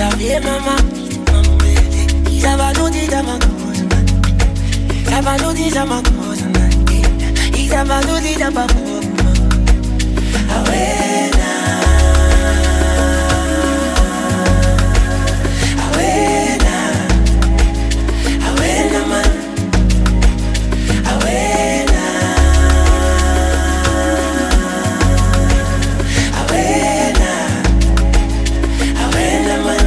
Vie mama, Isabanuti Damakuza, Sabanuti Damakuza, Isabanuti Damakuza, Awena, Awena, Awena man, Awena, Awena, Awena man.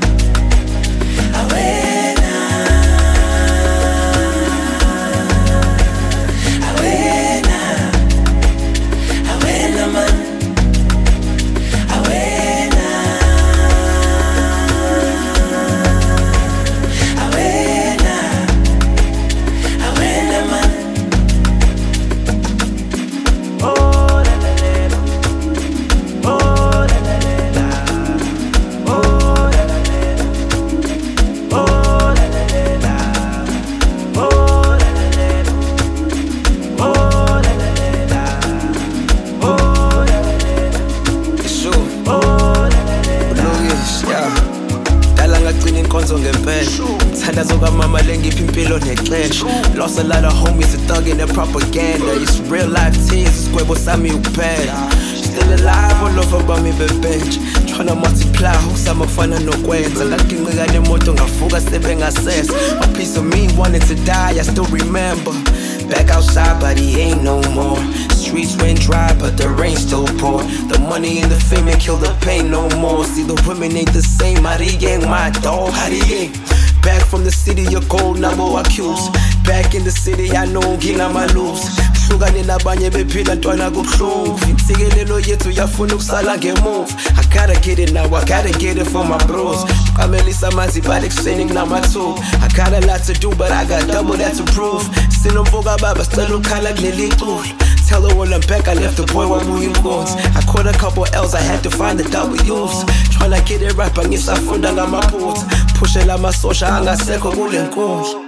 Lost a lot of homies to thug in their propaganda. It's real life tears, square sami upenda. Still alive, all over by me bench. Tryna multiply, usama kufana nokwenza. Ngakinqika nemoto ngafuka sebe ngasesa. A piece of me wanted to die, I still remember. Back outside, but he ain't no more. Streets went dry, but the rain still pour. The money and the fame ain't kill the pain no more. See, the women ain't the same. Harigeng, my dog, Harigeng. Back from the city, your gold number accused. Back in the city, I know ngina malus. Hlukane nabanye bephila ntwana kubuhlungu. Insikelelo yethu yafuna ukusala ngemove. I gotta get it now, I gotta get it for my bros. Kamelisa manzi bali kuseni nginama-2. I got a lot to do, but I got double that to prove. Sinomvuka baba, sicela ukhala kuleli culo. Tell her when I'm back, I left the boy wabuya inkonzi. I caught a couple L's, I had to find the W's. Tryna get it right, but ngisafunda ngamaphutha. Pushela amasosha angasekho kule nkundla.